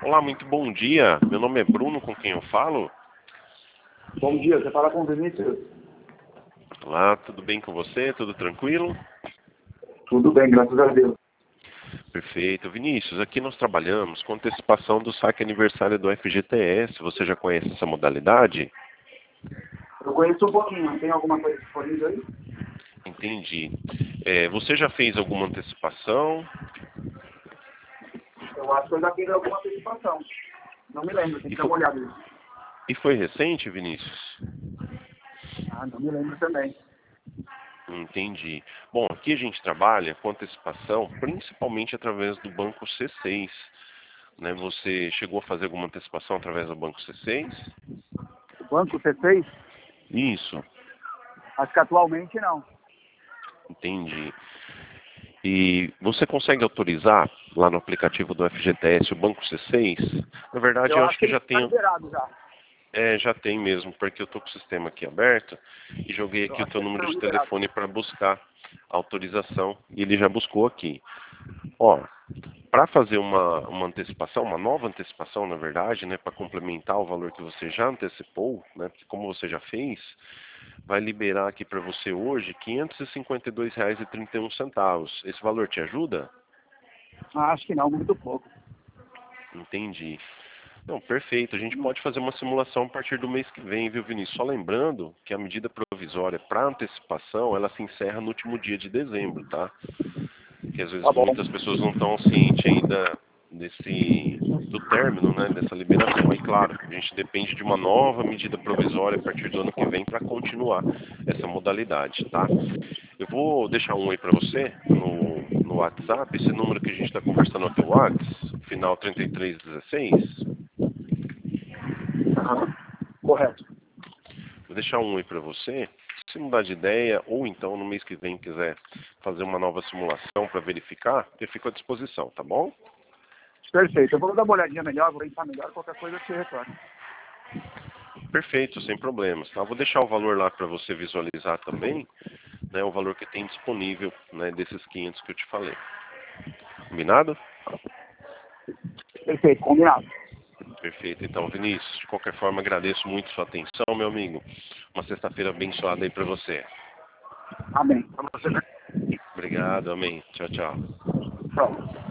Olá, muito bom dia. Meu nome é Bruno, com quem eu falo? Bom dia, você fala com o Vinícius? Olá, tudo bem com você? Tudo tranquilo? Tudo bem, graças a Deus. Perfeito. Vinícius, aqui nós trabalhamos com antecipação do saque aniversário do FGTS. Você já conhece essa modalidade? Eu conheço um pouquinho, tem alguma coisa disponível aí? Entendi. Você já fez alguma antecipação? Eu acho que eu já fiz alguma antecipação. Não me lembro, tem que dar uma olhada nisso. E foi recente, Vinícius? Ah, não me lembro também. Entendi. Bom, aqui a gente trabalha com antecipação, principalmente através do Banco C6. Né? Você chegou a fazer alguma antecipação através do Banco C6? O banco C6? Isso, Acho que atualmente não. entendi. E você consegue autorizar lá no aplicativo do FGTS o Banco C6? Na verdade, eu acho que ele já está tem, liberado já. já tem mesmo, porque eu estou com o sistema aqui aberto e joguei Eu aqui o acho que teu ele número está de liberado. telefone para buscar a autorização e ele já buscou aqui. Ó, para fazer uma antecipação, uma nova antecipação, na verdade, né, para complementar o valor que você já antecipou, né, porque como você já fez, vai liberar aqui para você hoje R$ 552,31. Esse valor te ajuda? Ah, acho que não, muito pouco. Entendi. Não, perfeito. A gente pode fazer uma simulação a partir do mês que vem, viu, Vinícius? Só lembrando que a medida provisória para antecipação, ela se encerra no último dia de dezembro, tá? Que às vezes Tá bom. muitas pessoas não estão cientes ainda do término, né, dessa liberação. Aí, claro, a gente depende de uma nova medida provisória a partir do ano que vem para continuar essa modalidade, tá? Eu vou deixar um aí para você no WhatsApp, esse número que a gente está conversando aqui, o WhatsApp, final 3316. Aham. Correto. Vou deixar um aí para você. Se mudar de ideia, ou então no mês que vem quiser fazer uma nova simulação para verificar, eu fico à disposição, tá bom? Perfeito. Eu vou dar uma olhadinha melhor, vou pensar melhor, qualquer coisa eu te retorno. Perfeito, sem problemas. Tá? Vou deixar o valor lá para você visualizar também, né, o valor que tem disponível, né, desses 500 que eu te falei. Combinado? Perfeito, combinado. Perfeito. Então, Vinícius, de qualquer forma, agradeço muito sua atenção, meu amigo. Uma sexta-feira abençoada aí para você. Amém. Pra você, né? Obrigado, amém. Tchau, tchau. Pronto.